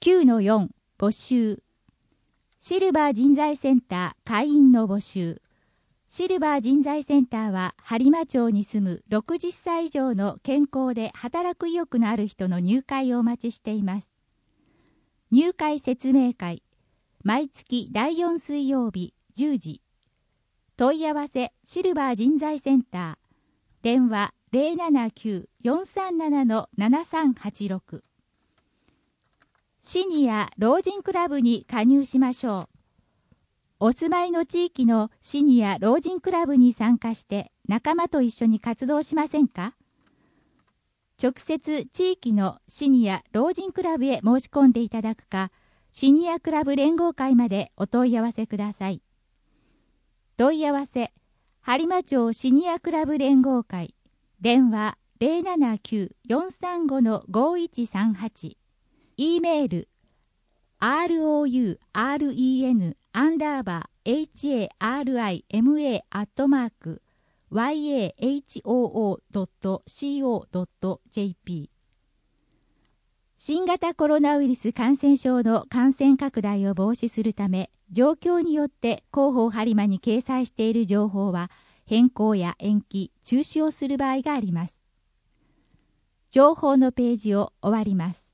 9-4 募集。シルバー人材センター会員の募集。シルバー人材センターは播磨町に住む60歳以上の健康で働く意欲のある人の入会をお待ちしています。入会説明会、毎月第4水曜日10時。問い合わせシルバー人材センター。電話 079-437-7386。シニア老人クラブに加入しましょう。お住まいの地域のシニア老人クラブに参加して仲間と一緒に活動しませんか？直接地域のシニア老人クラブへ申し込んでいただくか、シニアクラブ連合会までお問い合わせください。問い合わせ、播磨町シニアクラブ連合会、電話 079-435-5138。E メール rourima@yahoo.co.jp。 新型コロナウイルス感染症の感染拡大を防止するため、状況によって広報播磨に掲載している情報は変更や延期、中止をする場合があります。情報のページを終わります。